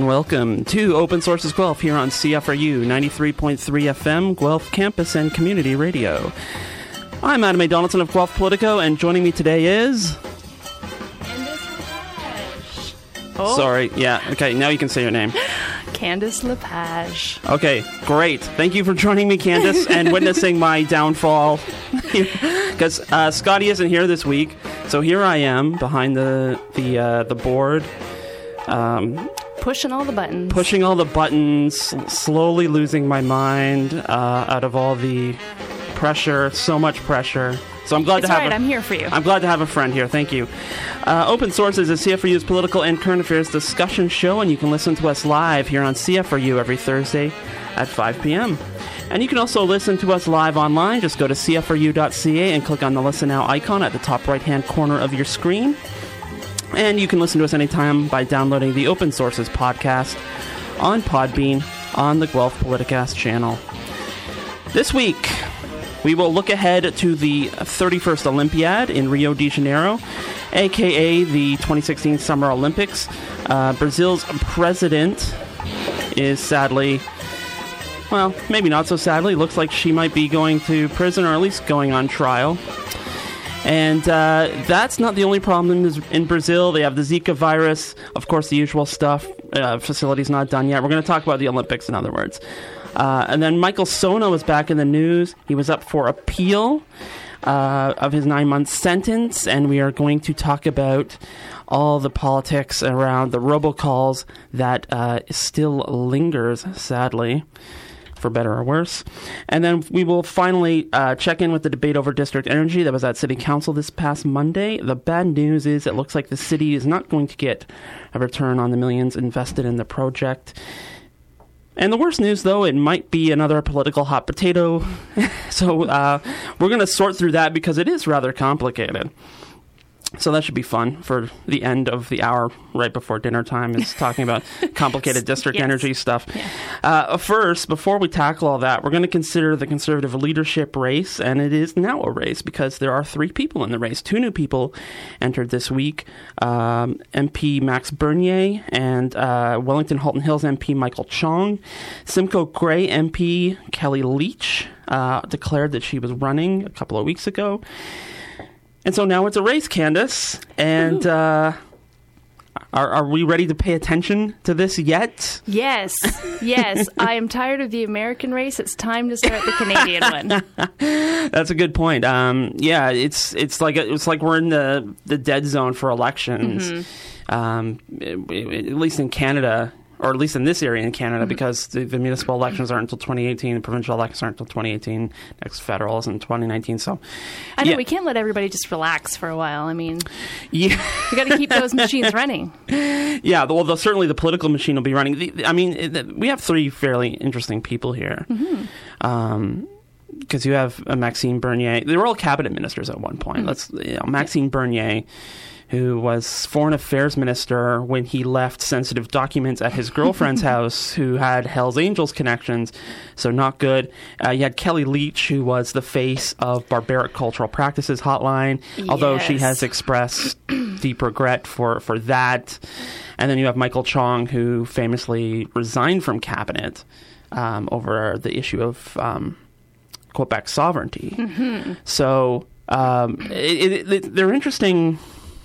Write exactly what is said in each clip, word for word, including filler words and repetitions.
and welcome to Open Sources Guelph here on C F R U ninety-three point three F M, Guelph Campus and Community Radio. I'm Adam A. Donaldson of Guelph Politico, and joining me today is... Oh. Sorry, yeah, okay, now you can say your name. Candice Lepage. Okay, great. Thank you for joining me, Candice, and witnessing my downfall. Because uh, Scotty isn't here this week, so here I am behind the the uh, the board, um, pushing all the buttons, pushing all the buttons, slowly losing my mind uh, out of all the pressure, so much pressure. So I'm glad it's to have. Right, a, I'm here for you. I'm glad to have a friend here. Thank you. Uh, Open Sources is C F R U's political and current affairs discussion show, and you can listen to us live here on C F R U every Thursday at five p.m. And you can also listen to us live online. Just go to C F R U dot C A and click on the Listen Now icon at the top right-hand corner of your screen. And you can listen to us anytime by downloading the Open Sources podcast on Podbean on the Guelph Politicast channel. This week, we will look ahead to the thirty-first Olympiad in Rio de Janeiro, a k a the twenty sixteen Summer Olympics. Uh, Brazil's president is sadly, well, maybe not so sadly, looks like she might be going to prison or at least going on trial. And uh, that's not the only problem in Brazil. They have the Zika virus, of course, the usual stuff. Uh, facility's not done yet. We're going to talk about the Olympics, in other words. Uh, and then Michael Sono was back in the news. He was up for appeal uh, of his nine-month sentence, and we are going to talk about all the politics around the robocalls that uh, still lingers, sadly, for better or worse. And then we will finally uh, check in with the debate over district energy that was at City Council this past Monday. The bad news is it looks like the city is not going to get a return on the millions invested in the project. And the worst news, though, it might be another political hot potato. so uh, we're going to sort through that because it is rather complicated. So that should be fun for the end of the hour right before dinner time is talking about complicated district yes. energy stuff. Yeah. Uh, first, before we tackle all that, we're going to consider the Conservative leadership race, and it is now a race because there are three people in the race. Two new people entered this week, um, M P Max Bernier and uh, Wellington Halton Hills M P Michael Chong. Simcoe Grey M P Kelly Leach uh, declared that she was running a couple of weeks ago. And so now it's a race, Candice, and uh, are, are we ready to pay attention to this yet? Yes, yes. I am tired of the American race. It's time to start the Canadian one. That's a good point. Um, yeah, it's it's like it's like we're in the, the dead zone for elections, mm-hmm. um, at least in Canada. Or at least in this area in Canada, mm-hmm. because the, the municipal elections aren't until twenty eighteen, the provincial elections aren't until twenty eighteen, next federal is in twenty nineteen. So, I know, yeah. we can't let everybody just relax for a while. I mean, yeah. we got to keep those machines running. Yeah, well, the, certainly the political machine will be running. The, I mean, it, we have three fairly interesting people here. Mm-hmm. Um, because you have uh, Maxime Bernier. They were all cabinet ministers at one point. Mm-hmm. Let's, you know, Maxime yeah. Bernier, who was foreign affairs minister when he left sensitive documents at his girlfriend's house, who had Hells Angels connections, so not good. Uh, you had Kelly Leach, who was the face of Barbaric Cultural Practices Hotline, yes. although she has expressed deep regret for, for that. And then you have Michael Chong, who famously resigned from cabinet um, over the issue of um, Quebec sovereignty. Mm-hmm. So um, it, it, it, they're interesting...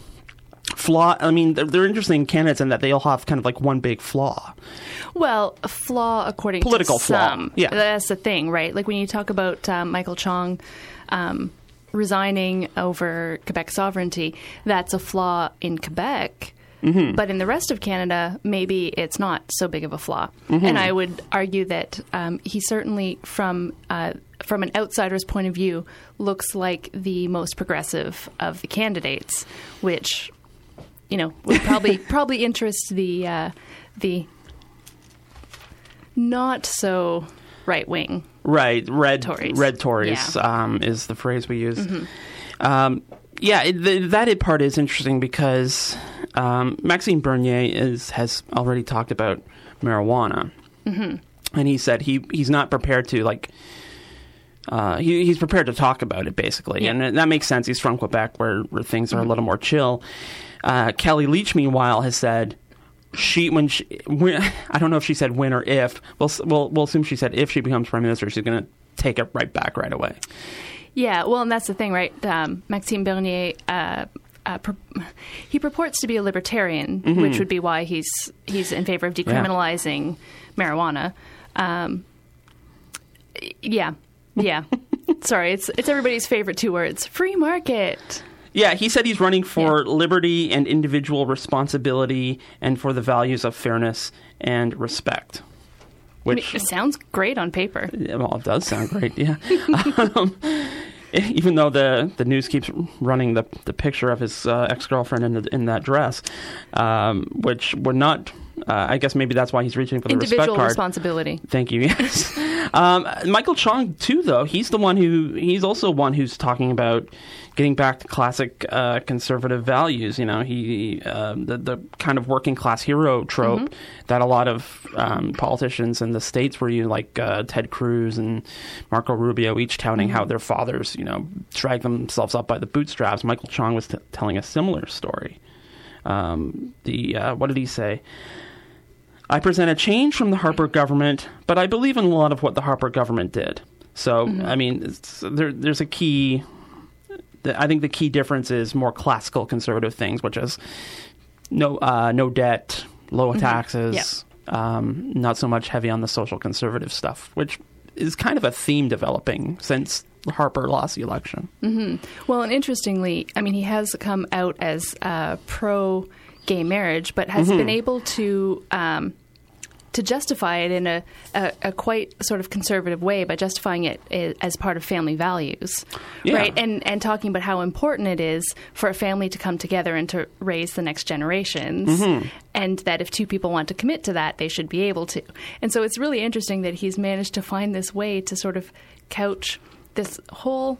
Flaw. I mean, they're, they're interesting candidates in that they all have kind of like one big flaw. Well, a flaw according Political to flaw. some. Yeah, that's the thing, right? Like when you talk about um, Michael Chong um, resigning over Quebec sovereignty, that's a flaw in Quebec. Mm-hmm. But in the rest of Canada, maybe it's not so big of a flaw. Mm-hmm. And I would argue that um, he certainly, from uh, from an outsider's point of view, looks like the most progressive of the candidates, which, you know, would probably probably interest the uh, the not so right wing. Right, red Tories. Red Tories yeah. um, is the phrase we use. Mm-hmm. Um, yeah, it, the, that part is interesting because um, Maxime Bernier is has already talked about marijuana, mm-hmm. and he said he he's not prepared to like. Uh, he, he's prepared to talk about it, basically, yeah. and that makes sense. He's from Quebec, where, where things are mm-hmm. a little more chill. Uh, Kelly Leach, meanwhile, has said, she when she when, I don't know if she said when or if. We'll we'll we'll assume she said if she becomes prime minister, she's going to take it right back right away. Yeah, well, and that's the thing, right? Um, Maxime Bernier, uh, uh, pur- he purports to be a libertarian, mm-hmm. which would be why he's he's in favor of decriminalizing yeah. marijuana. Um, yeah, yeah. Sorry, it's it's everybody's favorite two words: free market. Yeah, he said he's running for yeah. liberty and individual responsibility, and for the values of fairness and respect. Which I mean, it sounds great on paper. Well, it does sound great, yeah. um, even though the, the news keeps running the the picture of his uh, ex-girlfriend in the, in that dress, um, which would not. Uh, I guess maybe that's why he's reaching for the Individual respect card. responsibility. Thank you. Yes. um, Michael Chong too, though. He's the one who. He's also one who's talking about getting back to classic uh, conservative values. You know, he uh, the the kind of working class hero trope mm-hmm. that a lot of um, politicians in the States were using, like uh, Ted Cruz and Marco Rubio, each touting mm-hmm. how their fathers, you know, dragged themselves up by the bootstraps. Michael Chong was t- telling a similar story. Um, the uh, what did he say? I present a change from the Harper government, but I believe in a lot of what the Harper government did. So, mm-hmm. I mean, it's, there, there's a key. I think the key difference is more classical conservative things, which is no uh, no debt, low mm-hmm. taxes, yep. um, not so much heavy on the social conservative stuff, which is kind of a theme developing since Harper lost the election. Mm-hmm. Well, and interestingly, I mean, he has come out as uh, pro-gay marriage, but has mm-hmm. been able to um, to justify it in a, a, a quite sort of conservative way by justifying it as part of family values, yeah. right? And and talking about how important it is for a family to come together and to raise the next generations, mm-hmm. and that if two people want to commit to that, they should be able to. And so it's really interesting that he's managed to find this way to sort of couch this whole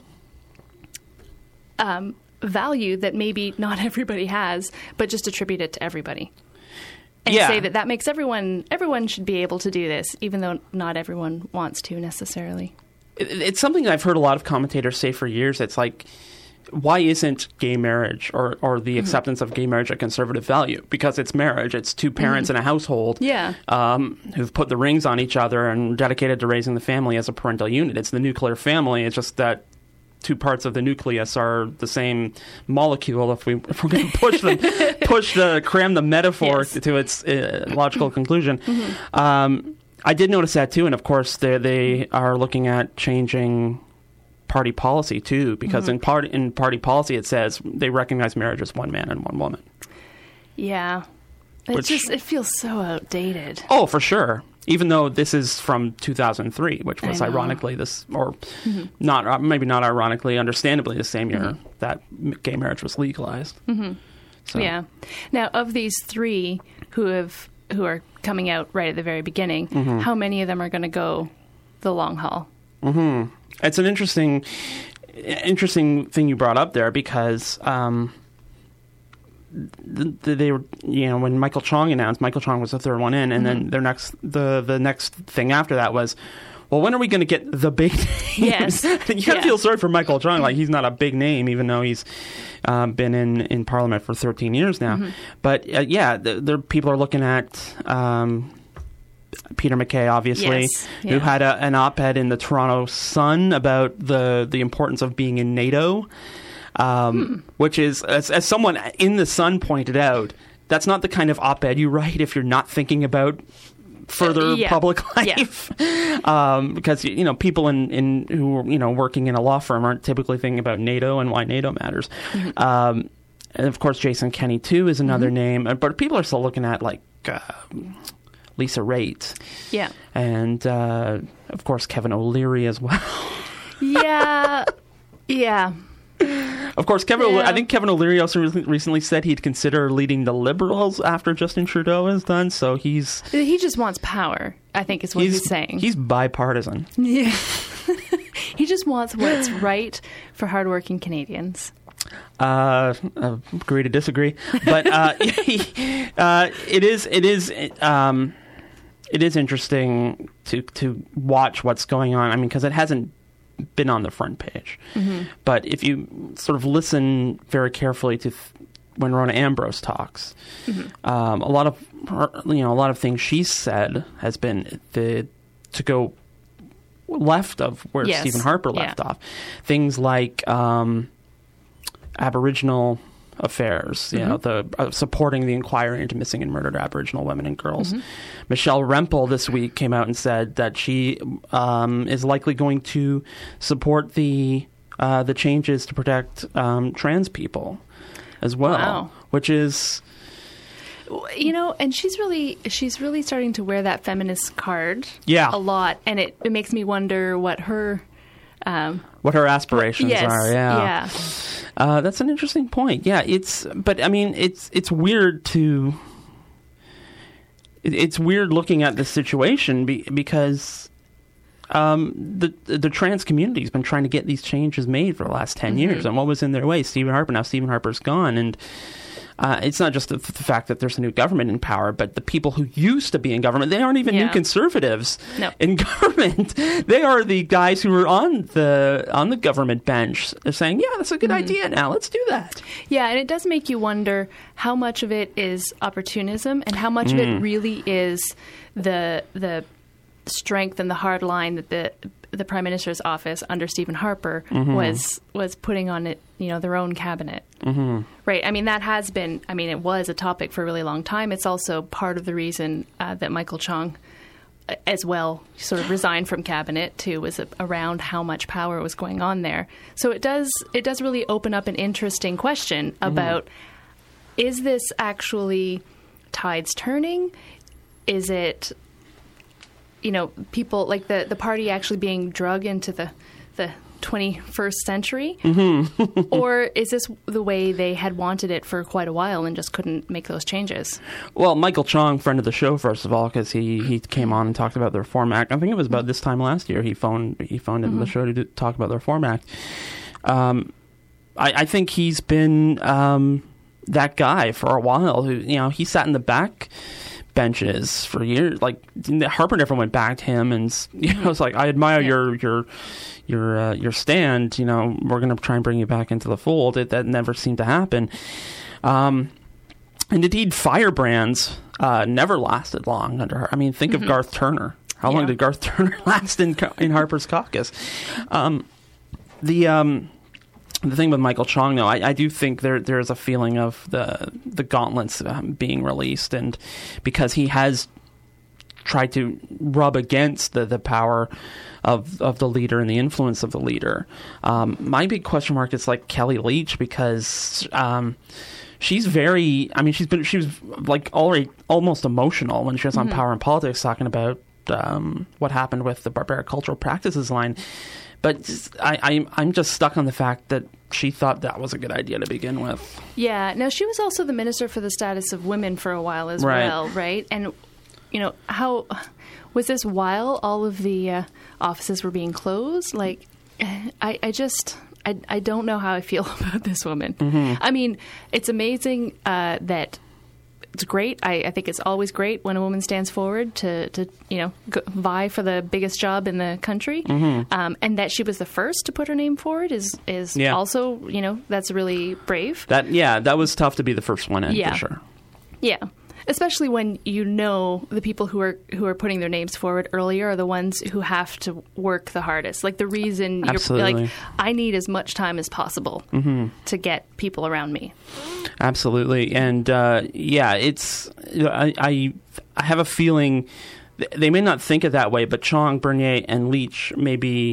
um, value that maybe not everybody has, but just attribute it to everybody. And yeah. say that that makes everyone, everyone should be able to do this, even though not everyone wants to necessarily. It, it's something I've heard a lot of commentators say for years. It's like, why isn't gay marriage or, or the mm-hmm. acceptance of gay marriage a conservative value? Because it's marriage. It's two parents mm-hmm. in a household yeah. um, who've put the rings on each other and dedicated to raising the family as a parental unit. It's the nuclear family. It's just that two parts of the nucleus are the same molecule. If we if we're going to push them, push the cram the metaphor yes. to, to its uh, logical conclusion. Mm-hmm. Um, I did notice that too, and of course they they are looking at changing party policy too, because mm-hmm. in part in party policy it says they recognize marriage as one man and one woman. Yeah, it which, just it feels so outdated. Oh, for sure. Even though this is from two thousand three, which was ironically this, or mm-hmm. not maybe not ironically, understandably the same year mm-hmm. that gay marriage was legalized. Mm-hmm. So. Yeah. Now, of these three who have who are coming out right at the very beginning, mm-hmm. how many of them are going to go the long haul? Mm-hmm. It's an interesting, interesting thing you brought up there because. Um, They were, you know, when Michael Chong announced, Michael Chong was the third one in, and mm-hmm. then their next, the the next thing after that was, well, when are we going to get the big names? Yes, you gotta yeah. feel sorry for Michael Chong, like he's not a big name, even though he's um, been in, in Parliament for thirteen years now. Mm-hmm. But uh, yeah, the, the people are looking at um, Peter MacKay, obviously, yes. yeah. who had a, an op-ed in the Toronto Sun about the the importance of being in NATO. Um, hmm. Which is, as, as someone in the Sun pointed out, that's not the kind of op-ed you write if you're not thinking about further uh, yeah. public life. Yeah. um, because, you know, people in, in who are, you know, working in a law firm aren't typically thinking about NATO and why NATO matters. Mm-hmm. Um, and of course, Jason Kenney, too, is another mm-hmm. name. But people are still looking at, like, uh, Lisa Raitt. Yeah. And, uh, of course, Kevin O'Leary as well. yeah. Yeah. Of course, Kevin. Yeah. O'Le- I think Kevin O'Leary also re- recently said he'd consider leading the Liberals after Justin Trudeau is done. So he's he just wants power, I think is what he's, he's saying. He's bipartisan. Yeah, he just wants what's right for hardworking Canadians. Uh, uh agree to disagree, but uh, he, uh, it is it is um, it is interesting to to watch what's going on. I mean, because it hasn't been on the front page. Mm-hmm. But if you sort of listen very carefully to th- when Rona Ambrose talks. Mm-hmm. Um, a lot of her, you know, a lot of things she said has been the to go left of where yes. Stephen Harper left yeah. off. Things like um, Aboriginal affairs, you mm-hmm. know, the uh, supporting the inquiry into missing and murdered Aboriginal women and girls. Mm-hmm. Michelle Rempel this week came out and said that she um, is likely going to support the uh, the changes to protect um, trans people as well, wow. which is, you know, and she's really she's really starting to wear that feminist card yeah. a lot, and it, it makes me wonder what her um, what her aspirations yes, are. Yeah. yeah. Uh, that's an interesting point. Yeah, it's, but I mean, it's it's weird to, it, it's weird looking at this situation be, because um, the the trans community has been trying to get these changes made for the last ten mm-hmm. years, and what was in their way? Stephen Harper. Now Stephen Harper's gone, and uh, it's not just the, the fact that there's a new government in power, but the people who used to be in government, they aren't even yeah. new conservatives no. in government. They are the guys who were on the on the government bench saying, yeah, that's a good mm-hmm. idea now. Let's do that. Yeah, and it does make you wonder how much of it is opportunism and how much mm. of it really is the the strength and the hard line that the the Prime Minister's office under Stephen Harper mm-hmm. was was putting on it, you know, their own cabinet. Mm-hmm. Right. I mean, that has been, I mean, it was a topic for a really long time. It's also part of the reason uh, that Michael Chong uh, as well sort of resigned from cabinet too, was a, around how much power was going on there. So it does it does really open up an interesting question about mm-hmm. is this actually tides turning? Is it, you know, people like the, the party actually being drug into the the twenty-first century? Mm-hmm. Or is this the way they had wanted it for quite a while and just couldn't make those changes? Well, Michael Chong, friend of the show, first of all, because he, he came on and talked about the Reform Act. I think it was about this time last year he phoned he phoned into mm-hmm. the show to do, talk about the Reform Act. Um, I, I think he's been um, that guy for a while. Who, you know, he sat in the back benches for years. Like Harper never went back to him, and you know, it's like, I admire yeah. your your your uh, your stand. You know, we're going to try and bring you back into the fold. It, that never seemed to happen. Um, and indeed, firebrands uh, never lasted long under her. I mean, think mm-hmm. of Garth Turner. How yeah. long did Garth Turner last in in Harper's caucus? Um, the um, The thing with Michael Chong, though, I, I do think there there is a feeling of the the gauntlets um, being released, and because he has tried to rub against the, the power of of the leader and the influence of the leader. Um, my big question mark is like Kelly Leitch, because um, she's very. I mean, she's been she was like already almost emotional when she was on mm-hmm. Power and Politics talking about um, what happened with the barbaric cultural practices line. But I, I, I'm just stuck on the fact that she thought that was a good idea to begin with. Yeah. Now, she was also the Minister for the Status of Women for a while as right. well, right? And, you know, how was this while all of the uh, offices were being closed? Like, I, I just, I, I don't know how I feel about this woman. Mm-hmm. I mean, it's amazing uh, that it's great. I, I think it's always great when a woman stands forward to, to you know, go, vie for the biggest job in the country. Mm-hmm. Um, and that she was the first to put her name forward is is yeah. also, you know, that's really brave. That yeah, that was tough to be the first one in, yeah. for sure. Yeah. Especially when you know the people who are who are putting their names forward earlier are the ones who have to work the hardest. Like the reason Absolutely. you're like, I need as much time as possible mm-hmm. to get people around me. Absolutely. And uh, yeah, it's I, I I have a feeling they may not think it that way, but Chong, Bernier, and Leitch may be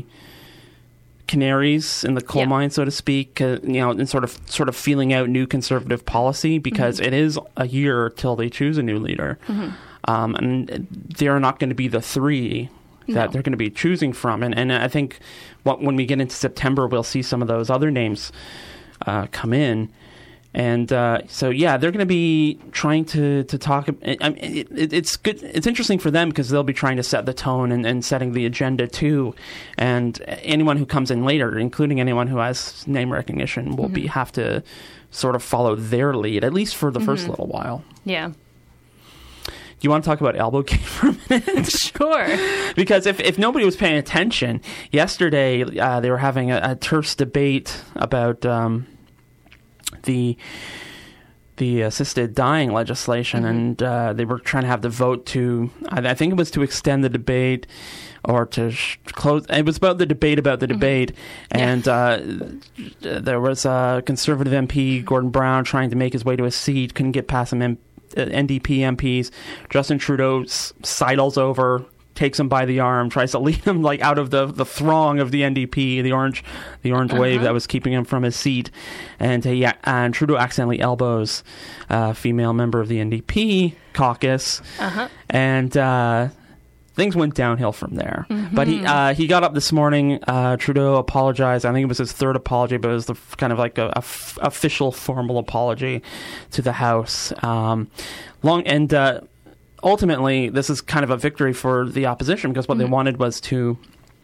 canaries in the coal yeah. mine, so to speak, uh, you know, and sort of sort of feeling out new conservative policy, because mm-hmm. it is a year till they choose a new leader. Mm-hmm. Um, and they're not going to be the three that no. they're going to be choosing from. And, and I think what, when we get into September, we'll see some of those other names uh, come in. And uh, so, yeah, they're going to be trying to, to talk. I mean, it, it, it's good. It's interesting for them because they'll be trying to set the tone and, and setting the agenda too. And anyone who comes in later, including anyone who has name recognition, will mm-hmm. be have to sort of follow their lead, at least for the mm-hmm. first little while. Yeah. Do you want to talk about Albogate for a minute? Sure. Because if, if nobody was paying attention, yesterday uh, they were having a, a terse debate about... Um, the the assisted dying legislation, mm-hmm. and uh, they were trying to have the vote to, I, I think it was to extend the debate or to sh- close. It was about the debate about the debate, mm-hmm. and yeah. uh, there was a conservative M P, Gordon Brown, trying to make his way to a seat, couldn't get past some M- N D P M Ps. Justin Trudeau s- sidles over, takes him by the arm, tries to lead him like out of the, the throng of the N D P, the orange the orange uh-huh. wave that was keeping him from his seat, and uh, yeah, and Trudeau accidentally elbows a female member of the N D P caucus, uh-huh. and uh, things went downhill from there. Mm-hmm. But he uh, he got up this morning. Uh, Trudeau apologized. I think it was his third apology, but it was the f- kind of like a, a f- official, formal apology to the House. Um, long and. Uh, Ultimately, this is kind of a victory for the opposition because what mm-hmm. they wanted was to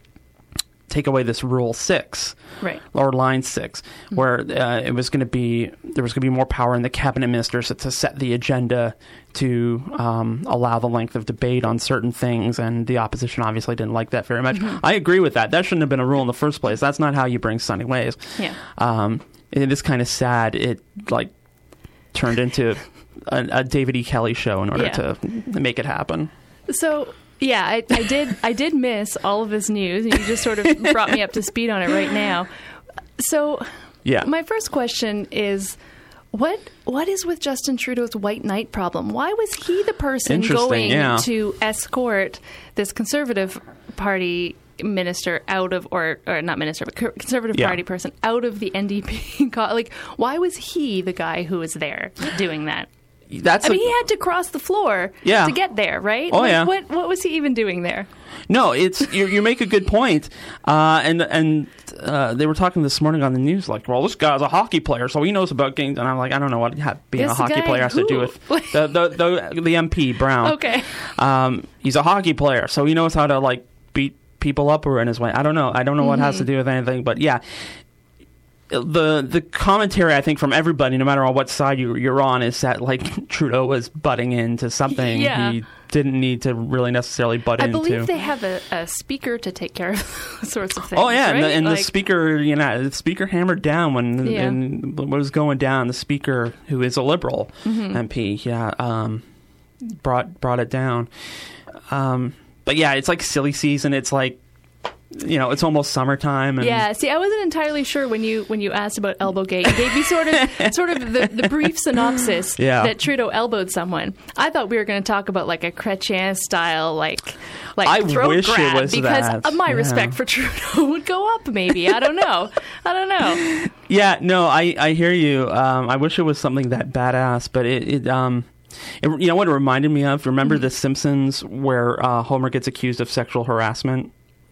take away this Rule Six, right, or Line Six, mm-hmm. where uh, it was going to be there was going to be more power in the cabinet ministers to, to set the agenda to um, allow the length of debate on certain things, and the opposition obviously didn't like that very much. Mm-hmm. I agree with that. That shouldn't have been a rule in the first place. That's not how you bring Sunny Ways. Yeah, um, it is kind of sad. It like turned into A, a David E. Kelly show in order yeah. to make it happen. So, yeah, I, I did I did miss all of this news, and you just sort of brought me up to speed on it right now. So, yeah. my first question is, what what is with Justin Trudeau's white knight problem? Why was he the person going yeah. to escort this Conservative Party minister out of, or, or not minister, but Conservative yeah. Party person out of the N D P? Like, why was he the guy who was there doing that? That's I a, mean, he had to cross the floor yeah. to get there, right? Oh, like, yeah. What What was he even doing there? No, it's you. You make a good point, uh, and and uh, they were talking this morning on the news, like, well, this guy's a hockey player, so he knows about games. And I'm like, I don't know what being this a hockey player has who? to do with the the, the the M P Brown. Okay, um, he's a hockey player, so he knows how to like beat people up or in his way. I don't know. I don't know what mm-hmm. has to do with anything, but yeah. The the commentary, I think, from everybody, no matter on what side you, you're on, is that like Trudeau was butting into something yeah. he didn't need to really necessarily butt I into. I believe they have a, a speaker to take care of those sorts of things. Oh yeah, right? and, the, and like, the speaker, you know, the speaker hammered down when yeah. and what was going down. The speaker, who is a Liberal mm-hmm. M P, yeah, um, brought brought it down. Um, but yeah, it's like silly season. It's like. You know, it's almost summertime. And yeah, see, I wasn't entirely sure when you when you asked about Elbowgate. You gave me sort of sort of the, the brief synopsis yeah. that Trudeau elbowed someone. I thought we were going to talk about like a Chrétien style, like like I throat wish grab, it was because that. my yeah. respect for Trudeau would go up. Maybe I don't know. I don't know. Yeah, no, I I hear you. Um, I wish it was something that badass, but it. it um, It, you know what it reminded me of? Remember mm-hmm. The Simpsons, where uh, Homer gets accused of sexual harassment?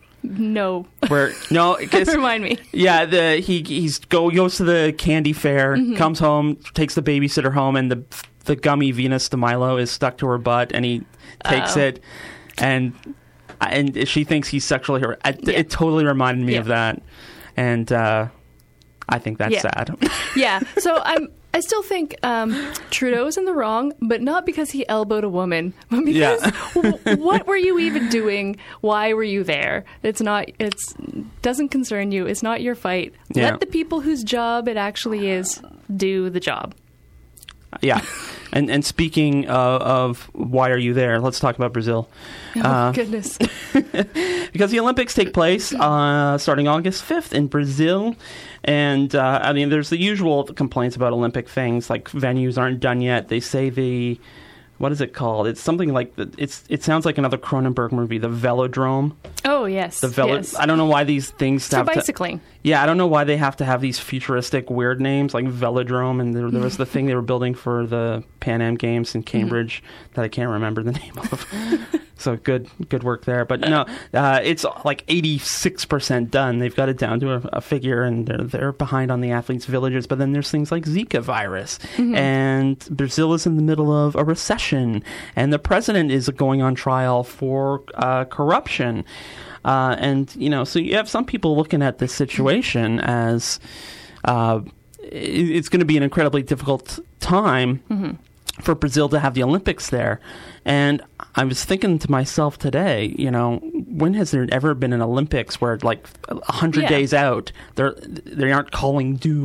No. Where no, remind me. Yeah, the he he's go goes to the candy fair, mm-hmm. comes home, takes the babysitter home, and the the gummy Venus de Milo is stuck to her butt, and he takes Uh-oh. it, and and she thinks he's sexually harassed. Yeah. It totally reminded me yeah. of that, and uh, I think that's yeah. sad. Yeah. So I'm. I still think um, Trudeau's in the wrong, but not because he elbowed a woman, but because yeah. w- what were you even doing? Why were you there? It's not. It's doesn't concern you. It's not your fight. Yeah. Let the people whose job it actually is do the job. Yeah, and and speaking uh, of why are you there? Let's talk about Brazil. Oh uh, goodness! Because the Olympics take place uh, starting August fifth in Brazil. And, uh, I mean, there's the usual complaints about Olympic things, like venues aren't done yet. They say the, what is it called? It's something like, the, it's. It sounds like another Cronenberg movie, the Velodrome. Oh, yes. The velo- yes. I don't know why these things For have bicycling. To, yeah, I don't know why they have to have these futuristic weird names, like Velodrome. And there, there was the thing they were building for the Pan Am Games in Cambridge mm-hmm. that I can't remember the name of. So good good work there. But no, uh, it's like eighty-six percent done. They've got it down to a, a figure, and they're, they're behind on the athletes' villages. But then there's things like Zika virus. Mm-hmm. And Brazil is in the middle of a recession. And the president is going on trial for uh, corruption. Uh, and, you know, so you have some people looking at this situation as uh, it's going to be an incredibly difficult time mm-hmm. for Brazil to have the Olympics there. And I was thinking to myself today, you know, when has there ever been an Olympics where, like, a hundred yeah. days out, they they aren't calling doom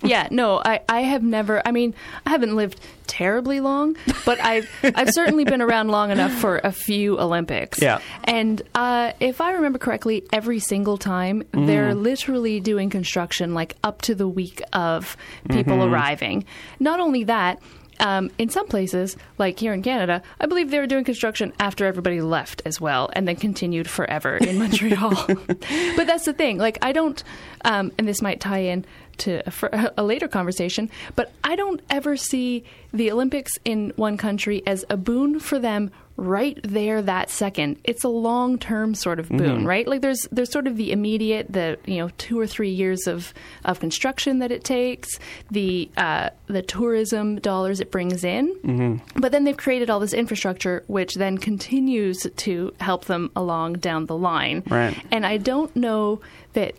Yeah, no, I, I have never, I mean, I haven't lived terribly long, but I've I've certainly been around long enough for a few Olympics. Yeah. And uh, if I remember correctly, every single time mm. they're literally doing construction like up to the week of people mm-hmm. arriving. Not only that, Um, in some places, like here in Canada, I believe they were doing construction after everybody left as well, and then continued forever in Montreal. But that's the thing. Like, I don't, um, and this might tie in to a, a later conversation, but I don't ever see the Olympics in one country as a boon for them right there that second. It's a long-term sort of boon, mm-hmm. right? Like there's there's sort of the immediate, the you know two or three years of, of construction that it takes, the uh, the tourism dollars it brings in, mm-hmm. but then they've created all this infrastructure which then continues to help them along down the line. Right. And I don't know that.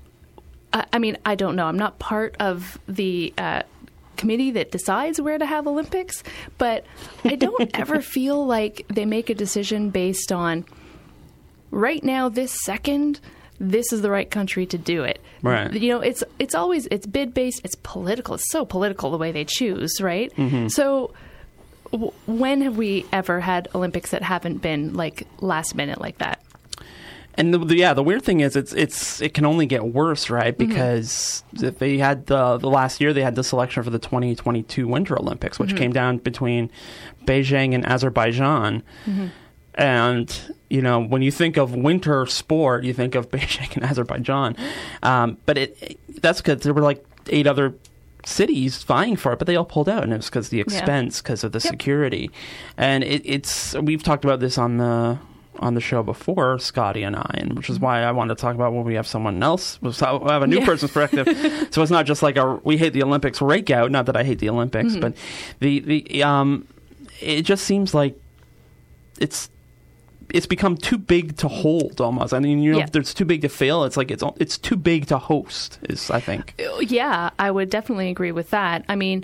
I, I mean, I don't know. I'm not part of the. Uh, committee that decides where to have Olympics, but I don't ever feel like they make a decision based on right now, this second, this is the right country to do it. Right. You know, it's it's always it's bid based, it's political. It's so political the way they choose, right? Mm-hmm. So w- when have we ever had Olympics that haven't been like last minute like that? And the, the, yeah, the weird thing is, it's it's it can only get worse, right? Because mm-hmm. if they had the the last year, they had the selection for the twenty twenty-two Winter Olympics, which mm-hmm. came down between Beijing and Azerbaijan. Mm-hmm. And you know, when you think of winter sport, you think of Beijing and Azerbaijan. Um, but it, it that's because there were like eight other cities vying for it, but they all pulled out, and it was because of the expense, because yeah. of the yep. security. And it, it's we've talked about this on the. on the show before, Scotty and I, and which is why I wanted to talk about when we have someone else, we have a new yeah. person's perspective. So it's not just like a we hate the Olympics rake out. Not that I hate the Olympics, mm-hmm. but the the um, it just seems like it's it's become too big to hold almost. I mean, you know, yeah. it's too big to fail. It's like it's it's too big to host. Is I think. Yeah, I would definitely agree with that. I mean,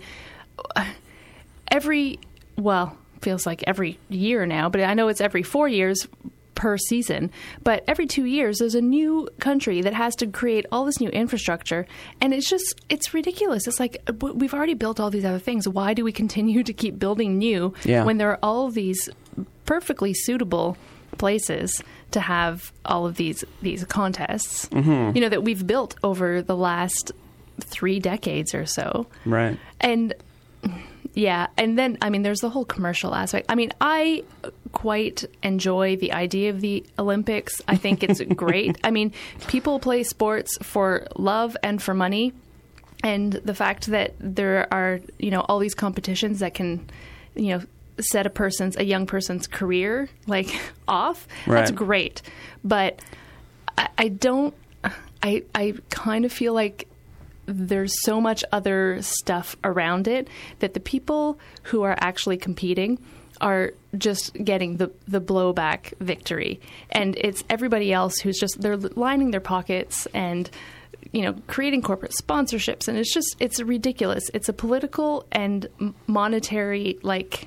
every well. feels like every year now, but I know it's every four years per season. But every two years, there's a new country that has to create all this new infrastructure. And it's just, it's ridiculous. It's like, we've already built all these other things. Why do we continue to keep building new yeah. when there are all of these perfectly suitable places to have all of these, these contests, mm-hmm. you know, that we've built over the last three decades or so. Right. And yeah, and then, I mean, there's the whole commercial aspect. I mean, I quite enjoy the idea of the Olympics. I think it's great. I mean, people play sports for love and for money. And the fact that there are, you know, all these competitions that can, you know, set a person's, a young person's career, like, off, right. that's great. But I, I don't, I, I kind of feel like there's so much other stuff around it that the people who are actually competing are just getting the, the blowback victory. And it's everybody else who's just, they're lining their pockets and, you know, creating corporate sponsorships. And it's just, it's ridiculous. It's a political and monetary, like,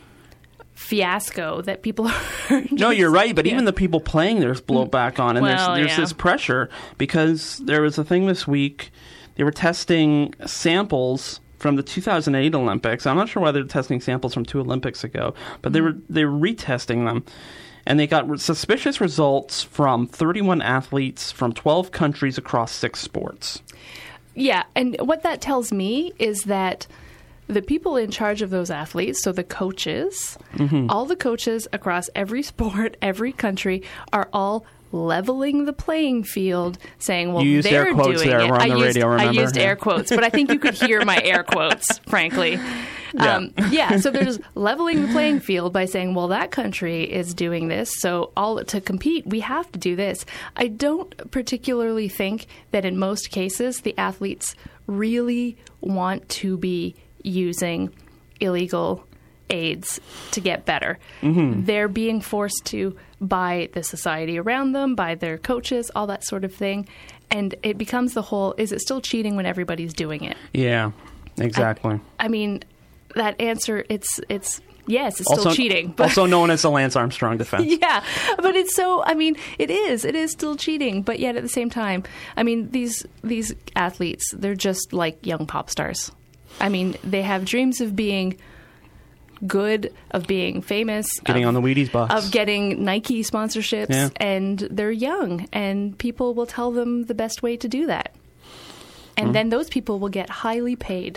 fiasco that people are just, no, you're right, but yeah. even the people playing, there's blowback on, and well, there's there's yeah. this pressure, because there was a thing this week. They were testing samples from the two thousand eight Olympics. I'm not sure why they're testing samples from two Olympics ago, but they were they were retesting them, and they got suspicious results from thirty-one athletes from twelve countries across six sports. Yeah, and what that tells me is that the people in charge of those athletes, so the coaches, mm-hmm. all the coaches across every sport, every country, are all leveling the playing field, saying, well, you used they're air quotes doing there. it. We're on I the used, radio, remember? I used yeah. air quotes, but I think you could hear my air quotes, frankly. Yeah. Um, yeah, so there's leveling the playing field by saying, well, that country is doing this, so all to compete, we have to do this. I don't particularly think that in most cases the athletes really want to be using illegal aids to get better. Mm-hmm. They're being forced to by the society around them, by their coaches, all that sort of thing. And it becomes the whole, is it still cheating when everybody's doing it? Yeah, exactly. I, I mean, that answer, it's it's Yes, it's also, still cheating. But also known as the Lance Armstrong defense. Yeah, but it's so, I mean, it is. It is still cheating, but yet at the same time, I mean, these these athletes, they're just like young pop stars. I mean, they have dreams of being good, of being famous. Getting of, on the Wheaties box. Of getting Nike sponsorships, yeah. and they're young, and people will tell them the best way to do that. And mm. then those people will get highly paid.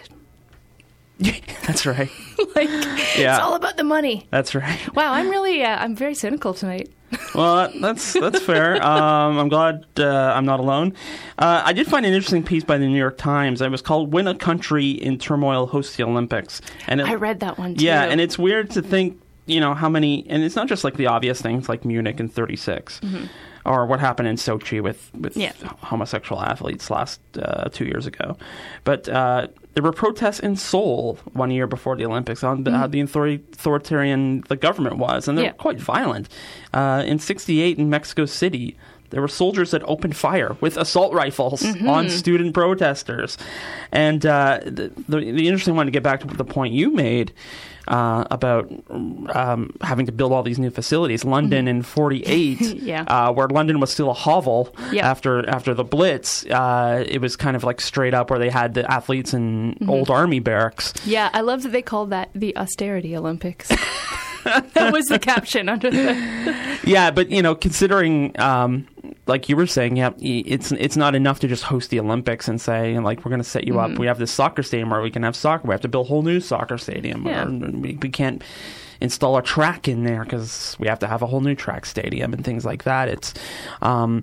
That's right. Like, yeah. It's all about the money. That's right. Wow, I'm really, uh, I'm very cynical tonight. Well, that's that's fair. Um, I'm glad uh, I'm not alone. Uh, I did find an interesting piece by the New York Times. It was called "When a Country in Turmoil Hosts the Olympics." And it, I read that one too. Yeah, and it's weird to think, you know, how many, and it's not just like the obvious things like Munich in thirty-six. Mm-hmm. Or what happened in Sochi with, with yeah. homosexual athletes last uh, two years ago. But uh, there were protests in Seoul one year before the Olympics on mm-hmm. how the authoritarian the government was, and they yeah. were quite violent. Uh, in sixty-eight in Mexico City, there were soldiers that opened fire with assault rifles mm-hmm. on student protesters. And uh, the, the, the interesting one, to get back to the point you made, Uh, about um, having to build all these new facilities. London in forty-eight, yeah. uh, where London was still a hovel yep. after after the Blitz, uh, it was kind of like straight up where they had the athletes in mm-hmm. old army barracks. Yeah, I love that they called that the Austerity Olympics. That was the caption under the... Yeah, but, you know, considering, um, like you were saying, yeah, it's it's not enough to just host the Olympics and say, like, we're going to set you mm-hmm. up. We have this soccer stadium where we can have soccer. We have to build a whole new soccer stadium. Yeah. Or we, we can't install a track in there because we have to have a whole new track stadium and things like that. It's... Um,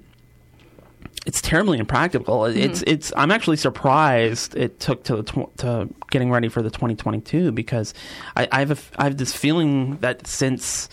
It's terribly impractical. Mm-hmm. It's it's. I'm actually surprised it took to the tw- to getting ready for the twenty twenty-two because I, I have a, I have this feeling that since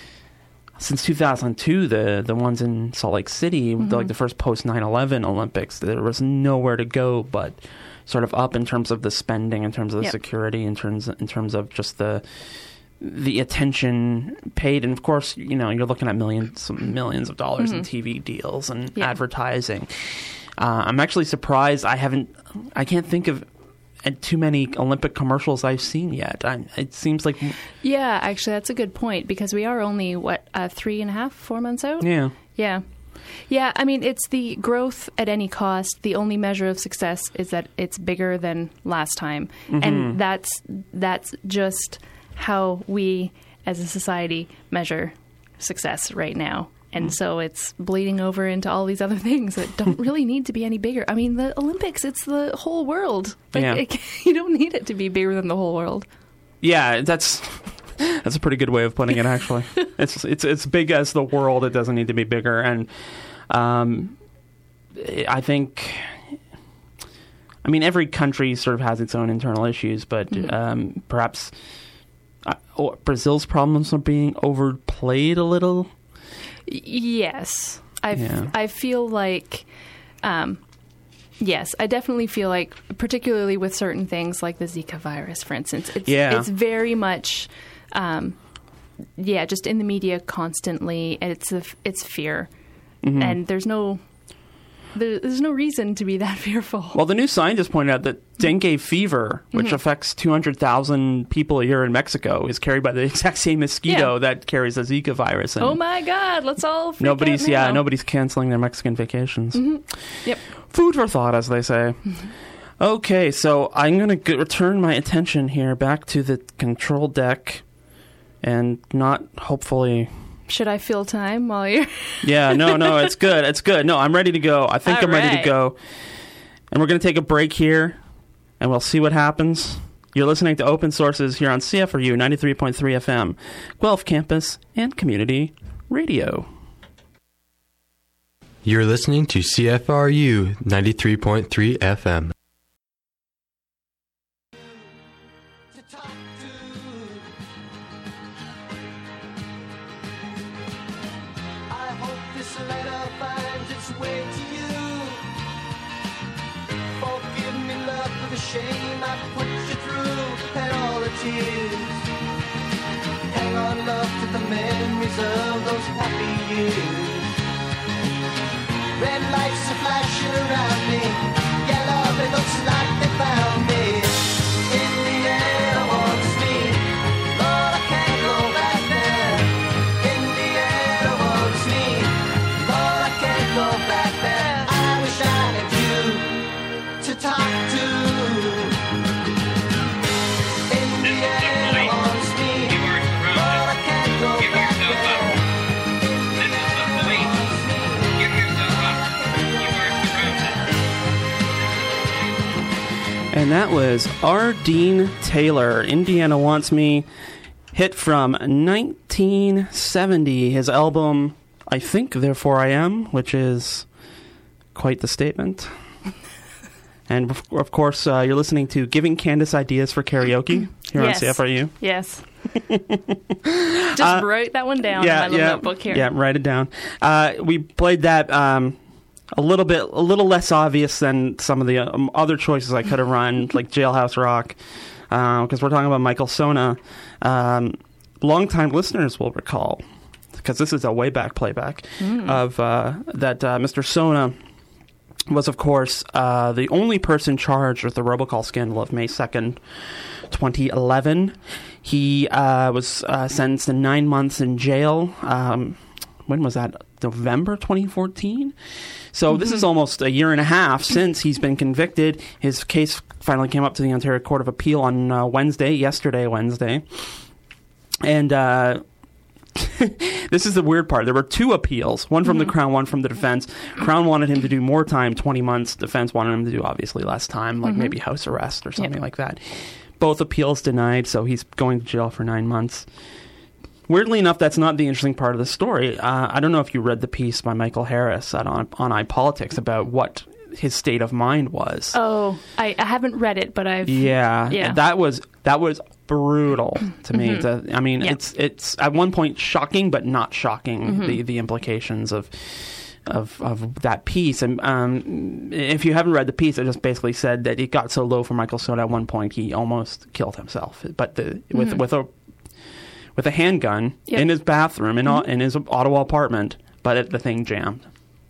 since two thousand two, the the ones in Salt Lake City, mm-hmm. the, like the first post nine eleven Olympics, there was nowhere to go but sort of up in terms of the spending, in terms of the yep. security, in terms in terms of just the. the attention paid, and of course, you know, you're looking at millions, millions of dollars mm-hmm. in T V deals and yeah. advertising. Uh, I'm actually surprised I haven't, I can't think of too many Olympic commercials I've seen yet. I, it seems like, yeah, actually, that's a good point because we are only what uh, three and a half, four months out. Yeah, yeah, yeah. I mean, it's the growth at any cost. The only measure of success is that it's bigger than last time, mm-hmm. and that's that's just how we as a society measure success right now. And so it's bleeding over into all these other things that don't really need to be any bigger. I mean, the Olympics, it's the whole world. Like, yeah. it, you don't need it to be bigger than the whole world. Yeah, that's that's a pretty good way of putting it, actually. it's it's it's big as the world. It doesn't need to be bigger. And um, I think... I mean, every country sort of has its own internal issues, but mm-hmm. um, perhaps... Uh, oh, Brazil's problems are being overplayed a little. Yes, I yeah. I feel like, um, yes, I definitely feel like, particularly with certain things like the Zika virus, for instance, it's yeah. it's very much, um, yeah, just in the media constantly, and it's a, it's fear, mm-hmm. and there's no. There's no reason to be that fearful. Well, the new scientists pointed out that dengue fever, which mm-hmm. affects two hundred thousand people a year in Mexico, is carried by the exact same mosquito yeah. that carries the Zika virus. And oh my God, let's all freak nobody's out now. Yeah, nobody's canceling their Mexican vacations. Mm-hmm. Yep. Food for thought, as they say. Mm-hmm. Okay, so I'm going to return my attention here back to the control deck and not hopefully... Should I fill time while you're... Yeah, no, no, it's good. It's good. No, I'm ready to go. I think All I'm ready right. to go. And we're going to take a break here, and we'll see what happens. You're listening to Open Sources here on C F R U ninety-three point three F M, Guelph Campus and Community Radio. You're listening to C F R U ninety-three point three F M. Hang on, love, to the memories of those happy years. Red lights are flashing around me. Yellow, it looks like they found me. In the air, I want to speak. Lord, I can't And that was R. Dean Taylor, Indiana Wants Me, hit from nineteen seventy. His album, I Think, Therefore I Am, which is quite the statement. And of of course, uh, you're listening to Giving Candace Ideas for Karaoke here Yes. on C F R U. Yes. Just Uh, write that one down yeah, in my little yeah, notebook here. Yeah, write it down. Uh, we played that um, a little bit, a little less obvious than some of the um, other choices I could have run, like Jailhouse Rock, because we're talking about Michael Sona. Um, longtime listeners will recall, because this is a way back playback Mm. of uh, that uh, Mister Sona was, of course, uh, the only person charged with the robocall scandal of May second, twenty eleven. He uh, was uh, sentenced to nine months in jail. Um, when was that? November twenty fourteen? So mm-hmm. this is almost a year and a half since he's been convicted. His case finally came up to the Ontario Court of Appeal on uh, Wednesday, yesterday, Wednesday. And uh, this is the weird part. There were two appeals, one from mm-hmm. the Crown, one from the defense. Crown wanted him to do more time, twenty months. Defense wanted him to do, obviously, less time, like mm-hmm. maybe house arrest or something yep. like that. Both appeals denied, so he's going to jail for nine months. Weirdly enough, that's not the interesting part of the story. Uh, I don't know if you read the piece by Michael Harris at, on, on iPolitics about what his state of mind was. Oh, I, I haven't read it, but I've... Yeah, yeah. that was that was brutal to me. Mm-hmm. To, I mean, yep. it's it's at one point shocking, but not shocking, mm-hmm. the, the implications of... Of, of that piece. And um, if you haven't read the piece, it just basically said that it got so low for Michael Sona at one point he almost killed himself. But the, with mm-hmm. with a with a handgun yep. in his bathroom in, mm-hmm. in his Ottawa apartment, but it, the thing jammed.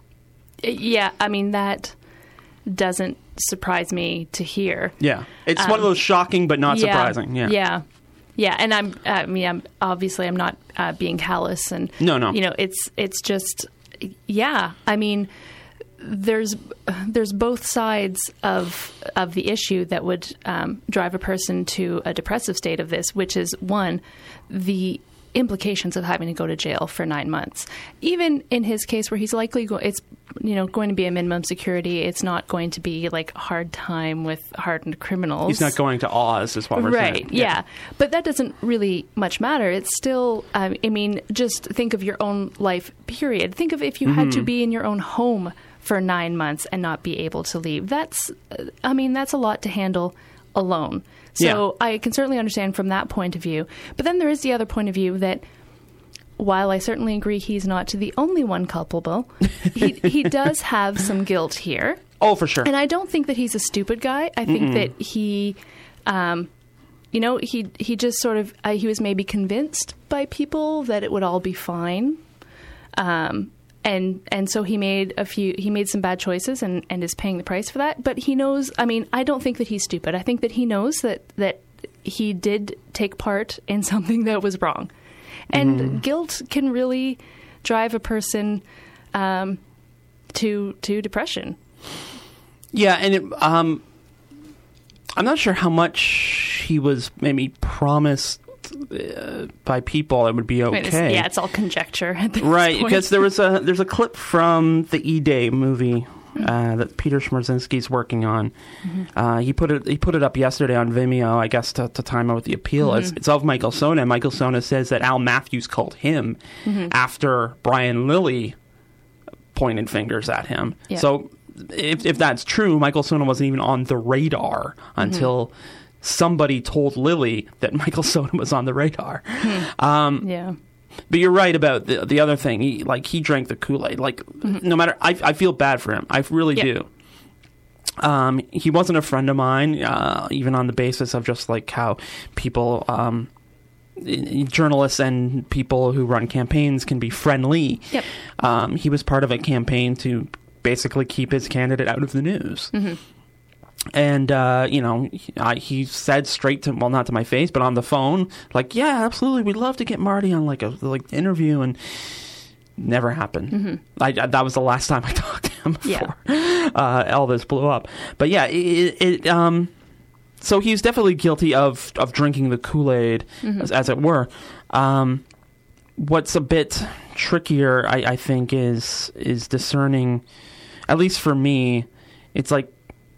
Yeah, I mean, that doesn't surprise me to hear. Yeah, it's um, one of those shocking but not yeah, surprising. Yeah, yeah. Yeah, and I'm. I mean, I'm obviously I'm not uh, being callous, and no, no. You know, it's it's just. Yeah, I mean, there's there's both sides of of the issue that would um, drive a person to a depressive state of this, which is one, the implications of having to go to jail for nine months. Even in his case, where he's likely go- it's you know going to be a minimum security, it's not going to be like a hard time with hardened criminals. He's not going to Oz, is what we're right, saying. Right, yeah. yeah. But that doesn't really much matter. It's still, um, I mean, just think of your own life, period. Think of if you mm-hmm. had to be in your own home for nine months and not be able to leave. That's, I mean, that's a lot to handle alone. So yeah. I can certainly understand from that point of view. But then there is the other point of view that while I certainly agree he's not the only one culpable, he, he does have some guilt here. Oh, for sure. And I don't think that he's a stupid guy. I think Mm-mm. that he, um, you know, he he just sort of, uh, he was maybe convinced by people that it would all be fine. Um, and and so he made a few, he made some bad choices and, and is paying the price for that. But he knows, I mean, I don't think that he's stupid. I think that he knows that, that he did take part in something that was wrong. And mm-hmm. guilt can really drive a person um, to to depression. Yeah, and it, um, I'm not sure how much he was maybe promised uh, by people that would be okay. It's, yeah, it's all conjecture at this right? point. Because there was a there's a clip from the E-Day movie uh, that Peter Schmerzinski's working on. Mm-hmm. Uh, he put it he put it up yesterday on Vimeo, I guess, to, to time out the appeal. Mm-hmm. It's, it's of Michael Sona. And Michael Sona says that Al Matthews called him mm-hmm. after Brian Lilley pointed fingers at him. Yeah. So if if that's true, Michael Sona wasn't even on the radar until mm-hmm. somebody told Lilley that Michael Sona was on the radar. Mm-hmm. Um, yeah. But you're right about the the other thing. He like he drank the Kool-Aid. Like mm-hmm. no matter, I I feel bad for him. I really yeah. do. Um, he wasn't a friend of mine, uh, even on the basis of just like how people, um, journalists and people who run campaigns can be friendly. Yep. Um, he was part of a campaign to basically keep his candidate out of the news. Mm-hmm. And, uh, you know, he, I, he said straight to, well, not to my face, but on the phone, like, yeah, absolutely, we'd love to get Marty on, like, a like interview, and never happened. Mm-hmm. I, I, that was the last time I talked to him before yeah. uh, Elvis blew up. But, yeah, it, it um, so he was definitely guilty of, of drinking the Kool-Aid, mm-hmm. as, as it were. Um, what's a bit trickier, I, I think, is is discerning, at least for me, it's like,